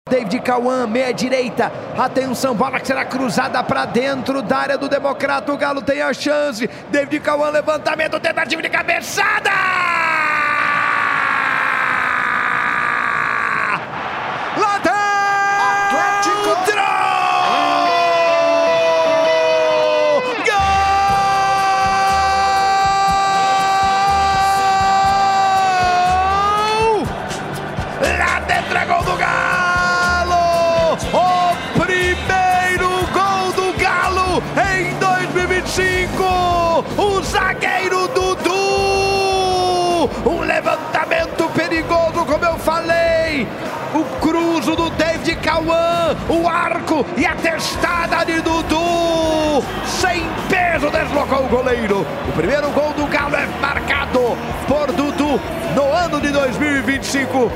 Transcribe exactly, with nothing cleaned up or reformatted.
David Cauã, meia direita, atenção, bola que será cruzada para dentro da área do Democrata, o Galo tem a chance, David Cauã, levantamento, tentativa de cabeçada! Lá tem! Atlético! Tirou! Gol! Lá dentro é gol do Galo! O primeiro gol do Galo em dois mil e vinte e cinco! O zagueiro Dudu! Um levantamento perigoso, como eu falei! O cruzo do David Cauã, o arco e a testada de Dudu! Sem peso deslocou o goleiro! O primeiro gol do Galo é marcado por Dudu no ano de dois mil e vinte e cinco.